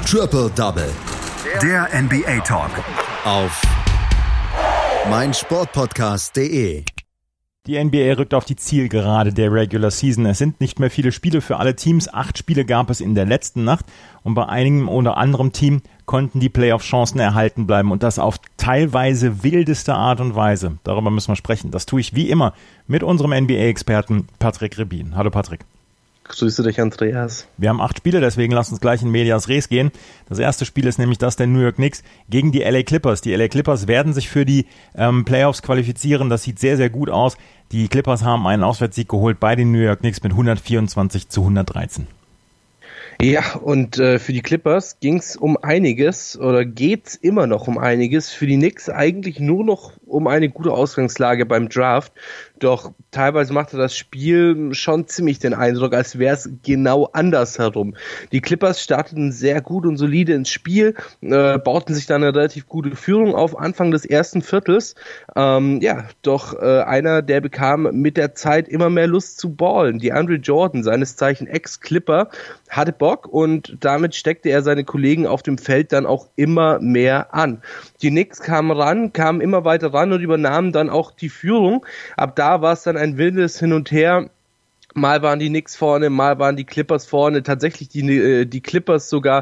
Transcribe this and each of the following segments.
Triple Double. Der NBA Talk. Auf meinsportpodcast.de. Die NBA rückt auf die Zielgerade der Regular Season. Es sind nicht mehr viele Spiele für alle Teams. 8 Spiele gab es in der letzten Nacht. Und bei einem oder anderen Team konnten die Playoff-Chancen erhalten bleiben. Und das auf teilweise wildeste Art und Weise. Darüber müssen wir sprechen. Das tue ich wie immer mit unserem NBA-Experten Patrick Rebin. Hallo Patrick. Grüße dich, Andreas. Wir haben 8 Spiele, deswegen lasst uns gleich in Medias Res gehen. Das erste Spiel ist nämlich das der New York Knicks gegen die LA Clippers. Die LA Clippers werden sich für die Playoffs qualifizieren. Das sieht sehr, sehr gut aus. Die Clippers haben einen Auswärtssieg geholt bei den New York Knicks mit 124-113. Ja, und für die Clippers ging's um einiges oder geht's immer noch um einiges. Für die Knicks eigentlich nur noch um eine gute Ausgangslage beim Draft. Doch teilweise machte das Spiel schon ziemlich den Eindruck, als wäre es genau andersherum. Die Clippers starteten sehr gut und solide ins Spiel, bauten sich dann eine relativ gute Führung auf Anfang des ersten Viertels. Doch einer, der bekam mit der Zeit immer mehr Lust zu ballen. DeAndre Jordan, seines Zeichen Ex-Clipper, hatte Bock und damit steckte er seine Kollegen auf dem Feld dann auch immer mehr an. Die Knicks kamen immer weiter ran und übernahmen dann auch die Führung. Ab da war es dann ein wildes Hin und Her. Mal waren die Knicks vorne, mal waren die Clippers vorne. Tatsächlich die Clippers sogar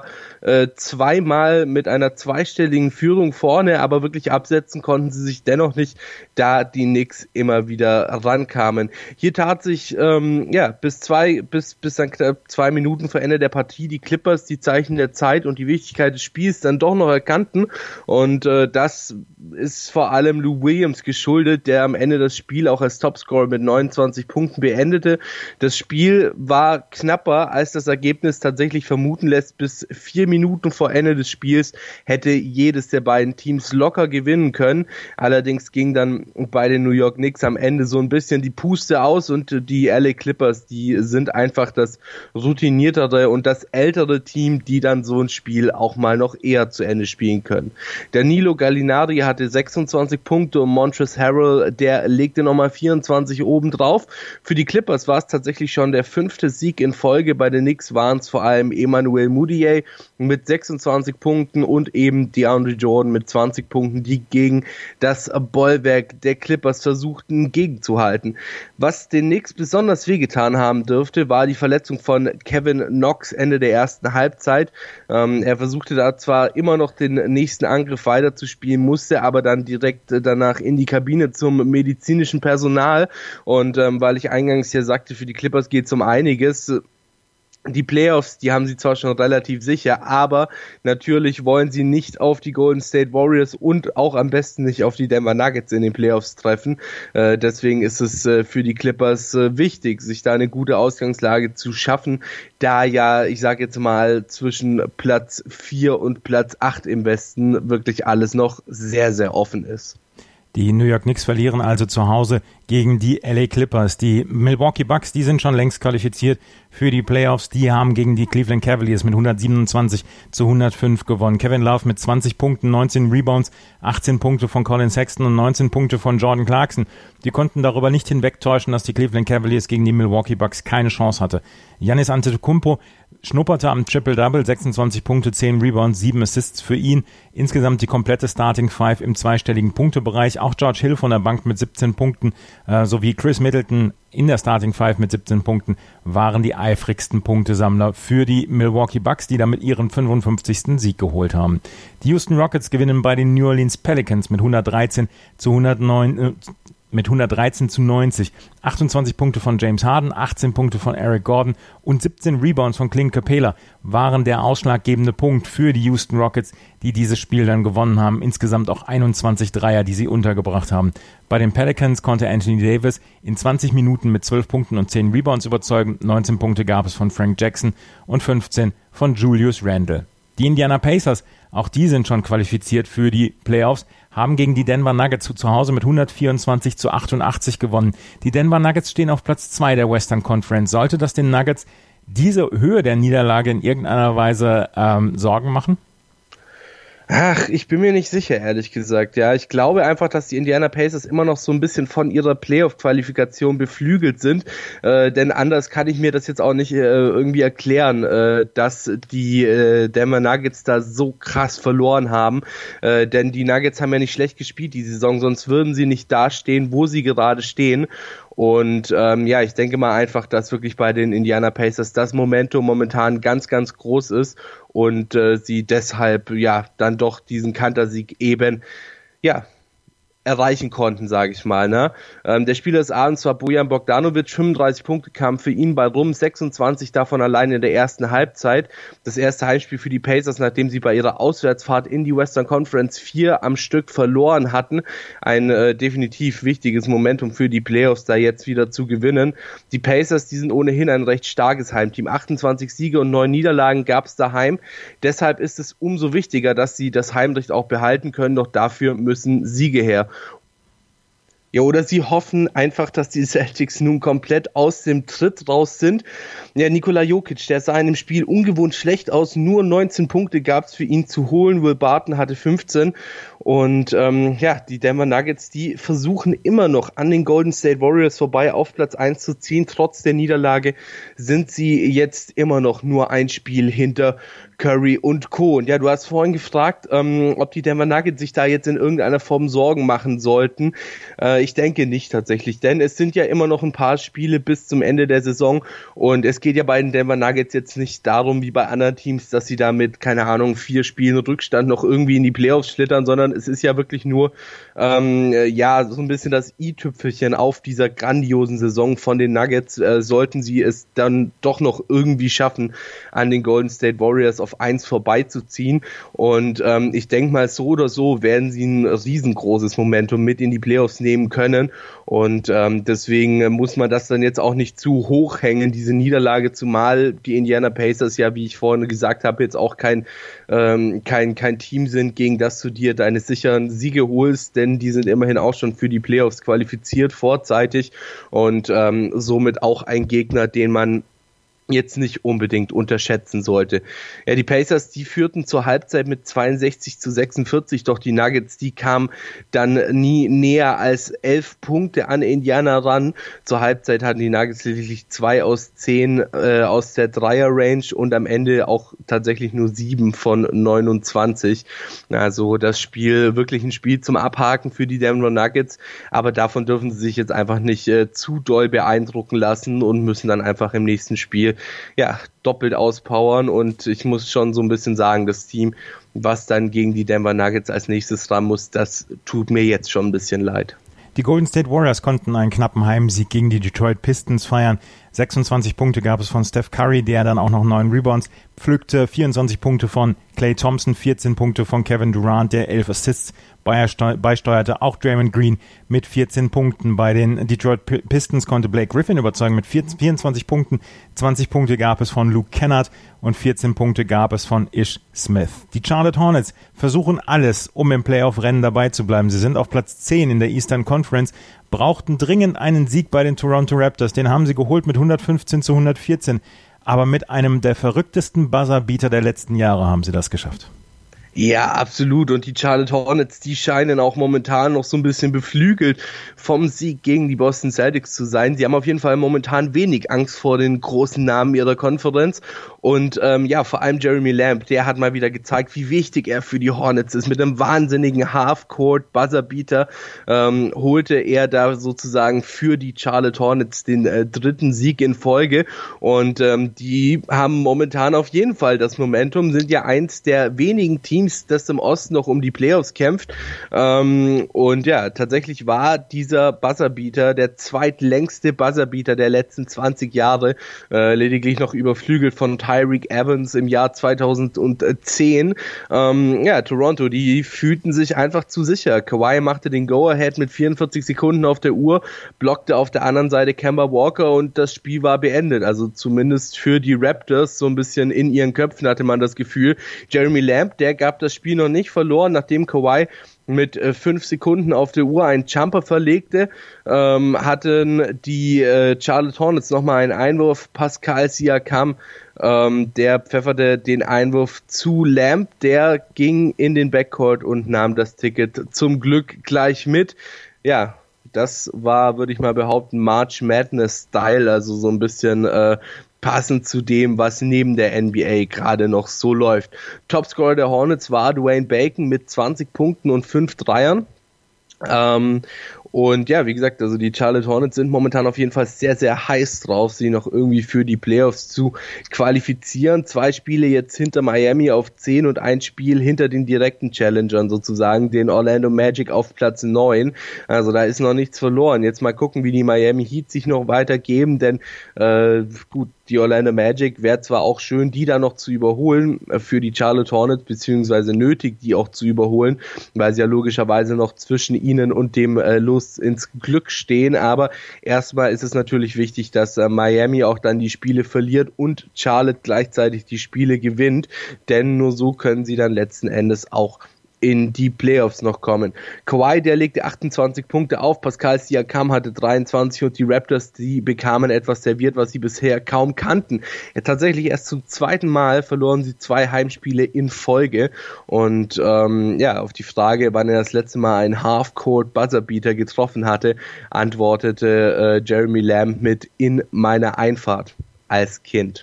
zweimal mit einer zweistelligen Führung vorne, aber wirklich absetzen konnten sie sich dennoch nicht, da die Knicks immer wieder rankamen. Hier tat sich bis dann knapp 2 Minuten vor Ende der Partie die Clippers die Zeichen der Zeit und die Wichtigkeit des Spiels dann doch noch erkannten. Und das ist vor allem Lou Williams geschuldet, der am Ende das Spiel auch als Topscorer mit 29 Punkten beendete. Das Spiel war knapper, als das Ergebnis tatsächlich vermuten lässt. Bis 4 Minuten vor Ende des Spiels hätte jedes der beiden Teams locker gewinnen können. Allerdings ging dann bei den New York Knicks am Ende so ein bisschen die Puste aus und die LA Clippers, die sind einfach das routiniertere und das ältere Team, die dann so ein Spiel auch mal noch eher zu Ende spielen können. Danilo Gallinari hatte 26 Punkte und Montrezl Harrell, der legte nochmal 24 oben drauf. Für die Clippers war es tatsächlich schon der 5. Sieg in Folge. Bei den Knicks waren es vor allem Emmanuel Mudiay mit 26 Punkten und eben DeAndre Jordan mit 20 Punkten, die gegen das Bollwerk der Clippers versuchten gegenzuhalten. Was den Knicks besonders wehgetan haben dürfte, war die Verletzung von Kevin Knox Ende der ersten Halbzeit. Er versuchte da zwar immer noch den nächsten Angriff weiterzuspielen, musste aber dann direkt danach in die Kabine zum medizinischen Personal und weil ich eingangs hier sagte, für die Clippers geht es um einiges. Die Playoffs, die haben sie zwar schon relativ sicher, aber natürlich wollen sie nicht auf die Golden State Warriors und auch am besten nicht auf die Denver Nuggets in den Playoffs treffen. Deswegen ist es für die Clippers wichtig, sich da eine gute Ausgangslage zu schaffen, da ja, ich sage jetzt mal, zwischen Platz 4 und Platz 8 im Westen wirklich alles noch sehr, sehr offen ist. Die New York Knicks verlieren also zu Hause gegen die LA Clippers. Die Milwaukee Bucks, die sind schon längst qualifiziert für die Playoffs. Die haben gegen die Cleveland Cavaliers mit 127-105 gewonnen. Kevin Love mit 20 Punkten, 19 Rebounds, 18 Punkte von Colin Sexton und 19 Punkte von Jordan Clarkson. Die konnten darüber nicht hinwegtäuschen, dass die Cleveland Cavaliers gegen die Milwaukee Bucks keine Chance hatte. Giannis Antetokounmpo schnupperte am Triple-Double, 26 Punkte, 10 Rebounds, 7 Assists für ihn. Insgesamt die komplette Starting Five im zweistelligen Punktebereich. Auch George Hill von der Bank mit 17 Punkten sowie Chris Middleton in der Starting Five mit 17 Punkten waren die eifrigsten Punktesammler für die Milwaukee Bucks, die damit ihren 55. Sieg geholt haben. Die Houston Rockets gewinnen bei den New Orleans Pelicans mit 113-90. 28 Punkte von James Harden, 18 Punkte von Eric Gordon und 17 Rebounds von Clint Capela waren der ausschlaggebende Punkt für die Houston Rockets, die dieses Spiel dann gewonnen haben. Insgesamt auch 21 Dreier, die sie untergebracht haben. Bei den Pelicans konnte Anthony Davis in 20 Minuten mit 12 Punkten und 10 Rebounds überzeugen. 19 Punkte gab es von Frank Jackson und 15 von Julius Randle. Die Indiana Pacers, auch die sind schon qualifiziert für die Playoffs, haben gegen die Denver Nuggets zu Hause mit 124-88 gewonnen. Die Denver Nuggets stehen auf Platz 2 der Western Conference. Sollte das den Nuggets diese Höhe der Niederlage in irgendeiner Weise Sorgen machen? Ach, ich bin mir nicht sicher, ehrlich gesagt. Ja, ich glaube einfach, dass die Indiana Pacers immer noch so ein bisschen von ihrer Playoff-Qualifikation beflügelt sind, denn anders kann ich mir das jetzt auch nicht irgendwie erklären, dass die Denver Nuggets da so krass verloren haben, denn die Nuggets haben ja nicht schlecht gespielt die Saison, sonst würden sie nicht da stehen, wo sie gerade stehen. Und ich denke mal einfach, dass wirklich bei den Indiana Pacers das Momentum momentan ganz, ganz groß ist und sie deshalb dann doch diesen Kantersieg eben erreichen konnten, sage ich mal. Ne? Der Spieler des Abends war Bojan Bogdanovic, 35 Punkte kamen für ihn bei rum, 26 davon allein in der ersten Halbzeit. Das erste Heimspiel für die Pacers, nachdem sie bei ihrer Auswärtsfahrt in die Western Conference 4 am Stück verloren hatten. Ein definitiv wichtiges Momentum für die Playoffs, da jetzt wieder zu gewinnen. Die Pacers, die sind ohnehin ein recht starkes Heimteam. 28 Siege und 9 Niederlagen gab es daheim. Deshalb ist es umso wichtiger, dass sie das Heimrecht auch behalten können, doch dafür müssen Siege her. Ja, oder sie hoffen einfach, dass die Celtics nun komplett aus dem Tritt raus sind. Ja, Nikola Jokic, der sah in dem Spiel ungewohnt schlecht aus. Nur 19 Punkte gab es für ihn zu holen. Will Barton hatte 15. Und die Denver Nuggets, die versuchen immer noch an den Golden State Warriors vorbei auf Platz 1 zu ziehen. Trotz der Niederlage sind sie jetzt immer noch nur ein Spiel hinter Curry und Co. Und ja, du hast vorhin gefragt, ob die Denver Nuggets sich da jetzt in irgendeiner Form Sorgen machen sollten. Ich denke nicht tatsächlich, denn es sind ja immer noch ein paar Spiele bis zum Ende der Saison und es geht ja bei den Denver Nuggets jetzt nicht darum, wie bei anderen Teams, dass sie da mit, 4 Spielen Rückstand noch irgendwie in die Playoffs schlittern, sondern es ist ja wirklich nur so ein bisschen das i-Tüpfelchen auf dieser grandiosen Saison von den Nuggets. Sollten sie es dann doch noch irgendwie schaffen, an den Golden State Warriors auf 1 vorbeizuziehen. Und ich denke mal, so oder so werden sie ein riesengroßes Momentum mit in die Playoffs nehmen können. Und deswegen muss man das dann jetzt auch nicht zu hoch hängen, diese Niederlage, zumal die Indiana Pacers ja, wie ich vorhin gesagt habe, jetzt auch kein Team sind, gegen das du dir deine sicheren Siege holst, denn die sind immerhin auch schon für die Playoffs qualifiziert vorzeitig und somit auch ein Gegner, den man jetzt nicht unbedingt unterschätzen sollte. Ja, die Pacers, die führten zur Halbzeit mit 62-46, doch die Nuggets, die kamen dann nie näher als 11 Punkte an Indiana ran. Zur Halbzeit hatten die Nuggets lediglich 2 aus 10 aus der Dreier-Range und am Ende auch tatsächlich nur 7 von 29. Also das Spiel, wirklich ein Spiel zum Abhaken für die Denver Nuggets, aber davon dürfen sie sich jetzt einfach nicht zu doll beeindrucken lassen und müssen dann einfach im nächsten Spiel doppelt auspowern und ich muss schon so ein bisschen sagen, das Team, was dann gegen die Denver Nuggets als nächstes ran muss, das tut mir jetzt schon ein bisschen leid. Die Golden State Warriors konnten einen knappen Heimsieg gegen die Detroit Pistons feiern. 26 Punkte gab es von Steph Curry, der dann auch noch 9 Rebounds pflückte, 24 Punkte von Klay Thompson, 14 Punkte von Kevin Durant, der 11 Assists beisteuerte. Auch Draymond Green mit 14 Punkten. Bei den Detroit Pistons konnte Blake Griffin überzeugen mit 24 Punkten. 20 Punkte gab es von Luke Kennard und 14 Punkte gab es von Ish Smith. Die Charlotte Hornets versuchen alles, um im Playoff-Rennen dabei zu bleiben. Sie sind auf Platz 10 in der Eastern Conference, brauchten dringend einen Sieg bei den Toronto Raptors. Den haben sie geholt mit 115-114. Aber mit einem der verrücktesten Buzzerbeater der letzten Jahre haben sie das geschafft. Ja, absolut. Und die Charlotte Hornets, die scheinen auch momentan noch so ein bisschen beflügelt vom Sieg gegen die Boston Celtics zu sein. Sie haben auf jeden Fall momentan wenig Angst vor den großen Namen ihrer Konferenz. Und vor allem Jeremy Lamb, der hat mal wieder gezeigt, wie wichtig er für die Hornets ist. Mit einem wahnsinnigen Half-Court-Buzzerbeater holte er da sozusagen für die Charlotte Hornets den dritten Sieg in Folge. Und die haben momentan auf jeden Fall das Momentum, sind ja eins der wenigen Teams, das im Osten noch um die Playoffs kämpft. Tatsächlich war dieser Buzzerbeater der zweitlängste Buzzerbeater der letzten 20 Jahre, lediglich noch überflügelt von Tyreke Evans im Jahr 2010. Toronto, die fühlten sich einfach zu sicher. Kawhi machte den Go-Ahead mit 44 Sekunden auf der Uhr, blockte auf der anderen Seite Kemba Walker und das Spiel war beendet. Also zumindest für die Raptors so ein bisschen in ihren Köpfen hatte man das Gefühl. Jeremy Lamb, der gab das Spiel noch nicht verloren, nachdem Kawhi mit 5 Sekunden auf der Uhr einen Jumper verlegte, hatten die Charlotte Hornets nochmal einen Einwurf. Pascal Siakam, der pfefferte den Einwurf zu Lamb, der ging in den Backcourt und nahm das Ticket zum Glück gleich mit. Ja, das war, würde ich mal behaupten, March Madness-Style, also so ein bisschen passend zu dem, was neben der NBA gerade noch so läuft. Topscorer der Hornets war Dwayne Bacon mit 20 Punkten und 5 Dreiern. Und ja, wie gesagt, also die Charlotte Hornets sind momentan auf jeden Fall sehr, sehr heiß drauf, sie noch irgendwie für die Playoffs zu qualifizieren. 2 Spiele jetzt hinter Miami auf 10 und ein Spiel hinter den direkten Challengern sozusagen, den Orlando Magic auf Platz 9. Also da ist noch nichts verloren. Jetzt mal gucken, wie die Miami Heat sich noch weitergeben, denn gut, die Orlando Magic wäre zwar auch schön, die da noch zu überholen für die Charlotte Hornets, beziehungsweise nötig, die auch zu überholen, weil sie ja logischerweise noch zwischen ihnen und dem Los ins Glück stehen, aber erstmal ist es natürlich wichtig, dass Miami auch dann die Spiele verliert und Charlotte gleichzeitig die Spiele gewinnt, denn nur so können sie dann letzten Endes auch in die Playoffs noch kommen. Kawhi, der legte 28 Punkte auf, Pascal Siakam hatte 23 und die Raptors, die bekamen etwas serviert, was sie bisher kaum kannten. Ja, tatsächlich erst zum zweiten Mal verloren sie 2 Heimspiele in Folge und auf die Frage, wann er das letzte Mal einen Half-Court-Buzzerbeater getroffen hatte, antwortete Jeremy Lamb mit "in meiner Einfahrt" als Kind.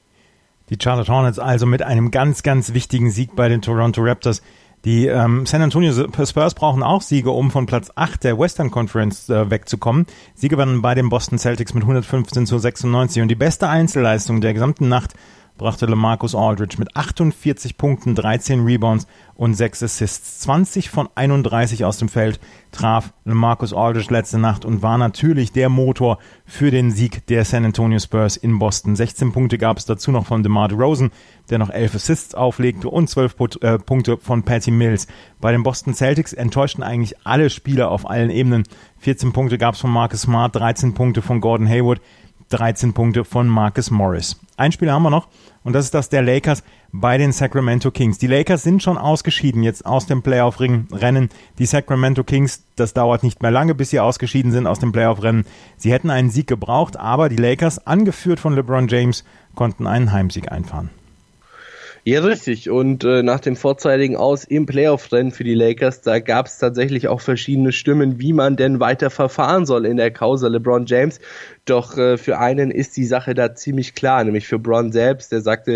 Die Charlotte Hornets also mit einem ganz, ganz wichtigen Sieg bei den Toronto Raptors. Die San Antonio Spurs brauchen auch Siege, um von Platz 8 der Western Conference wegzukommen. Sie gewannen bei den Boston Celtics mit 115-96 und die beste Einzelleistung der gesamten Nacht brachte LaMarcus Aldridge mit 48 Punkten, 13 Rebounds und 6 Assists. 20 von 31 aus dem Feld traf LaMarcus Aldridge letzte Nacht und war natürlich der Motor für den Sieg der San Antonio Spurs in Boston. 16 Punkte gab es dazu noch von DeMar DeRozan, der noch 11 Assists auflegte, und 12 Punkte von Patty Mills. Bei den Boston Celtics enttäuschten eigentlich alle Spieler auf allen Ebenen. 14 Punkte gab es von Marcus Smart, 13 Punkte von Gordon Hayward, 13 Punkte von Marcus Morris. Ein Spiel haben wir noch und das ist das der Lakers bei den Sacramento Kings. Die Lakers sind schon ausgeschieden jetzt aus dem Playoff-Rennen. Die Sacramento Kings, das dauert nicht mehr lange, bis sie ausgeschieden sind aus dem Playoff-Rennen. Sie hätten einen Sieg gebraucht, aber die Lakers, angeführt von LeBron James, konnten einen Heimsieg einfahren. Ja, richtig. Und nach dem vorzeitigen Aus im Playoff-Rennen für die Lakers, da gab es tatsächlich auch verschiedene Stimmen, wie man denn weiter verfahren soll in der Causa LeBron James. Doch für einen ist die Sache da ziemlich klar, nämlich für Bron selbst. Der sagte,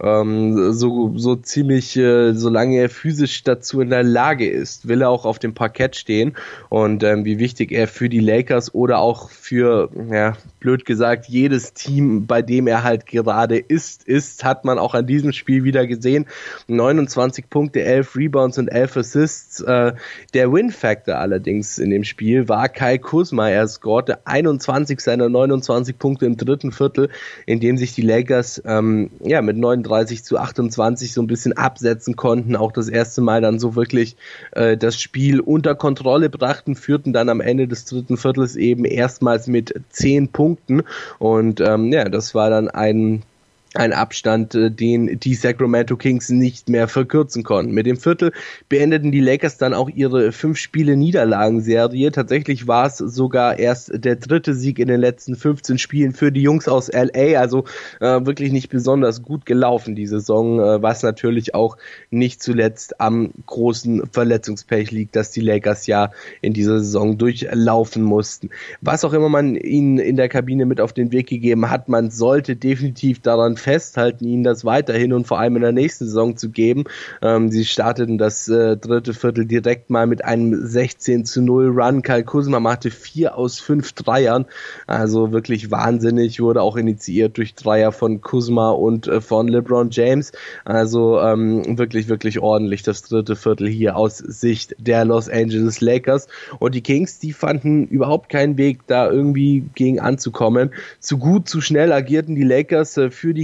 so ziemlich, solange er physisch dazu in der Lage ist, will er auch auf dem Parkett stehen. Und wie wichtig er für die Lakers oder auch für, ja, blöd gesagt, jedes Team, bei dem er halt gerade ist, hat man auch an diesem Spiel wieder gesehen. 29 Punkte, 11 Rebounds und 11 Assists. Der Win-Factor allerdings in dem Spiel war Kyle Kuzma. Er scorte 21 seiner 29 Punkte im dritten Viertel, in dem sich die Lakers mit 39-28 so ein bisschen absetzen konnten. Auch das erste Mal dann so wirklich das Spiel unter Kontrolle brachten, führten dann am Ende des dritten Viertels eben erstmals mit 10 Punkten. Und das war dann ein Abstand, den die Sacramento Kings nicht mehr verkürzen konnten. Mit dem Viertel beendeten die Lakers dann auch ihre 5-Spiele-Niederlagenserie. Tatsächlich war es sogar erst der 3. Sieg in den letzten 15 Spielen für die Jungs aus LA, also wirklich nicht besonders gut gelaufen die Saison, was natürlich auch nicht zuletzt am großen Verletzungspech liegt, das die Lakers ja in dieser Saison durchlaufen mussten. Was auch immer man ihnen in der Kabine mit auf den Weg gegeben hat, man sollte definitiv daran festhalten, ihnen das weiterhin und vor allem in der nächsten Saison zu geben. Sie starteten das dritte Viertel direkt mal mit einem 16-0 Run. Kyle Kuzma machte 4 aus 5 Dreiern, also wirklich wahnsinnig, wurde auch initiiert durch Dreier von Kuzma und von LeBron James, also wirklich, wirklich ordentlich das dritte Viertel hier aus Sicht der Los Angeles Lakers. Und die Kings, die fanden überhaupt keinen Weg, da irgendwie gegen anzukommen. Zu gut, zu schnell agierten die Lakers für die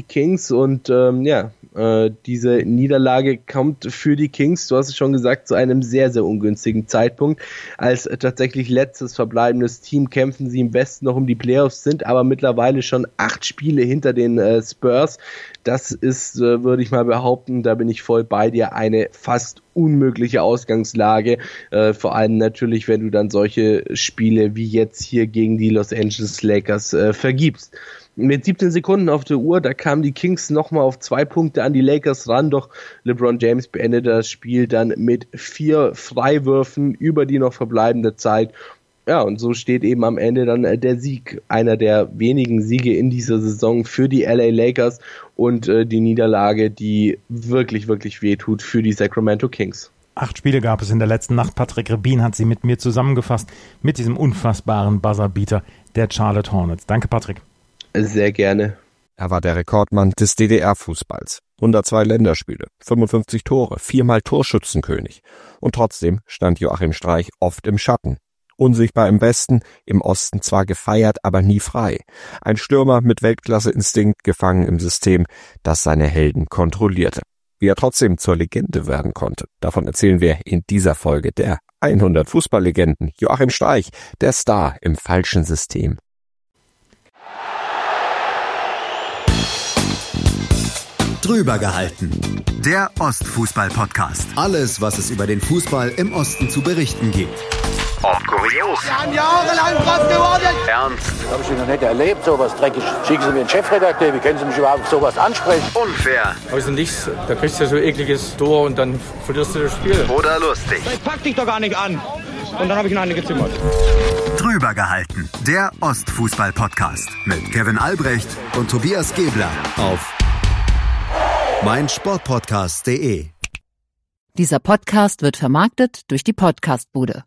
Kings und diese Niederlage kommt für die Kings, du hast es schon gesagt, zu einem sehr, sehr ungünstigen Zeitpunkt. Als tatsächlich letztes verbleibendes Team kämpfen sie im Westen noch um die Playoffs, sind aber mittlerweile schon 8 Spiele hinter den Spurs. Das ist, würde ich mal behaupten, da bin ich voll bei dir, eine fast unmögliche Ausgangslage. Vor allem natürlich, wenn du dann solche Spiele wie jetzt hier gegen die Los Angeles Lakers vergibst. Mit 17 Sekunden auf der Uhr, da kamen die Kings nochmal auf 2 Punkte an die Lakers ran, doch LeBron James beendete das Spiel dann mit 4 Freiwürfen über die noch verbleibende Zeit. Ja, und so steht eben am Ende dann der Sieg, einer der wenigen Siege in dieser Saison für die LA Lakers und die Niederlage, die wirklich, wirklich wehtut für die Sacramento Kings. 8 Spiele gab es in der letzten Nacht. Patrick Rebin hat sie mit mir zusammengefasst, mit diesem unfassbaren Buzzerbeater der Charlotte Hornets. Danke, Patrick. Sehr gerne. Er war der Rekordmann des DDR-Fußballs. 102 Länderspiele, 55 Tore, 4-mal Torschützenkönig. Und trotzdem stand Joachim Streich oft im Schatten. Unsichtbar im Westen, im Osten zwar gefeiert, aber nie frei. Ein Stürmer mit Weltklasse-Instinkt, gefangen im System, das seine Helden kontrollierte. Wie er trotzdem zur Legende werden konnte, davon erzählen wir in dieser Folge der 100 Fußballlegenden. Joachim Streich, der Star im falschen System. Drüber gehalten. Der Ostfußball-Podcast. Alles, was es über den Fußball im Osten zu berichten gibt. Ob kurios, Wir haben jahrelang drauf gewartet. ernst, Habe ich noch nicht erlebt, sowas dreckig. Schicken Sie mir einen Chefredakteur, wie können Sie mich überhaupt auf sowas ansprechen? unfair Aus dem Nichts, da kriegst du so ekliges Tor und dann verlierst du das Spiel. oder lustig. Ich pack dich doch gar nicht an. Und dann habe ich ihn eine gezimmert. Drüber gehalten. Der Ostfußball-Podcast mit Kevin Albrecht Und Tobias Gebler auf meinsportpodcast.de. Dieser Podcast wird vermarktet durch die Podcastbude.